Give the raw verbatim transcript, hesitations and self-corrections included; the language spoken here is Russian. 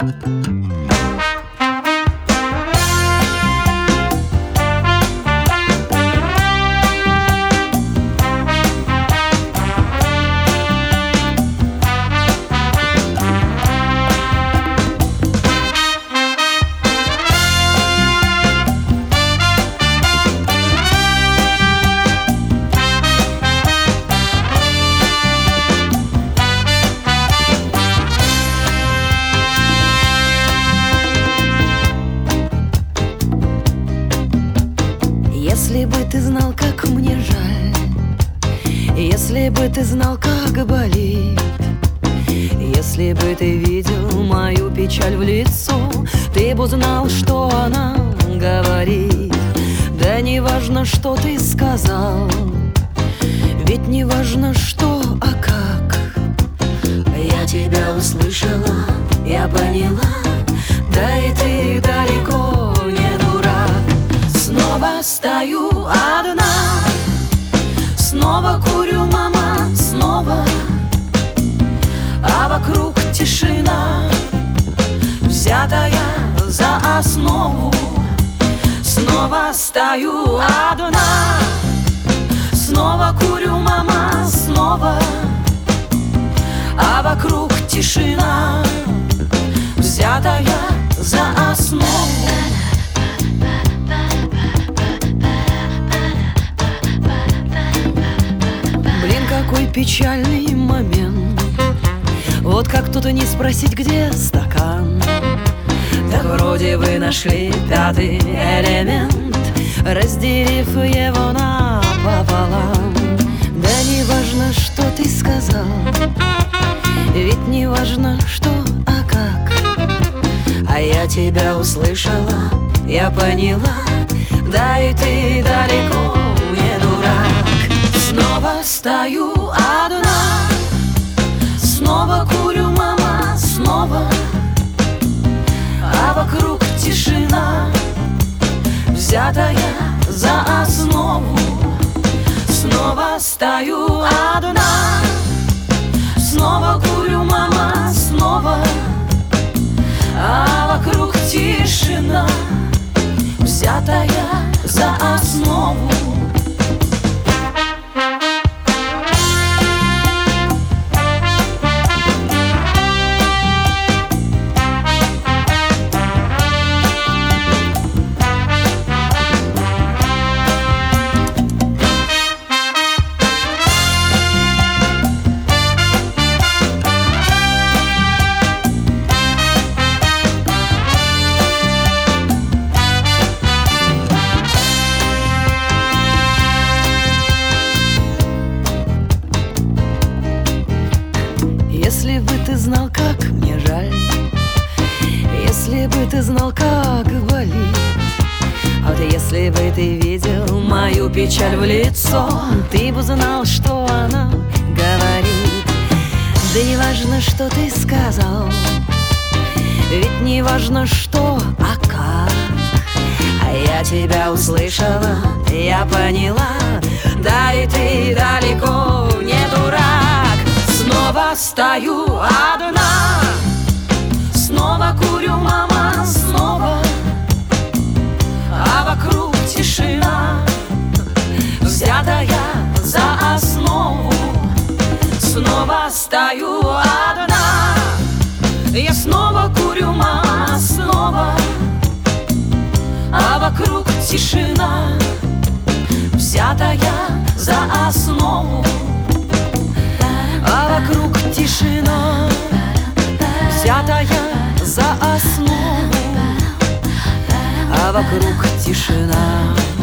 Если бы ты знал, как мне жаль, если бы ты знал, как болит, если бы ты видел мою печаль в лицо, ты бы знал, что она говорит. Да не важно, что ты сказал, ведь не важно, что, а как. Я тебя услышала, я поняла, да и ты далеко не дурак. Снова стою одна, снова курю, мама, снова, а вокруг тишина, взятая за основу. Снова стою одна, снова курю, мама, снова, а вокруг тишина, взятая за основу. Какой печальный момент. Вот как тут и не спросить, где стакан. Так вроде вы нашли пятый элемент, разделив его напополам. Да не важно, что ты сказал, ведь не важно, что, а как. А я тебя услышала, я поняла, да и ты далеко не дурак. Снова стою одна, снова курю, мама, снова, а вокруг тишина, взятая за основу. Снова стою одна, снова курю, мама, снова, а вокруг тишина, взятая за основу. Если бы ты знал, как мне жаль, если бы ты знал, как болит, а вот если бы ты видел мою печаль в лицо, ты бы знал, что она говорит. Да не важно, что ты сказал, ведь не важно, что, а как. А я тебя услышала, я поняла, да и ты далеко не дурак. Снова стою одна, снова курю, мама, снова, а вокруг тишина, взятая за основу. Снова стою одна, я снова курю, мама, снова, а вокруг тишина, взятая за основу. А вокруг тишина, взятая за основу, а вокруг тишина.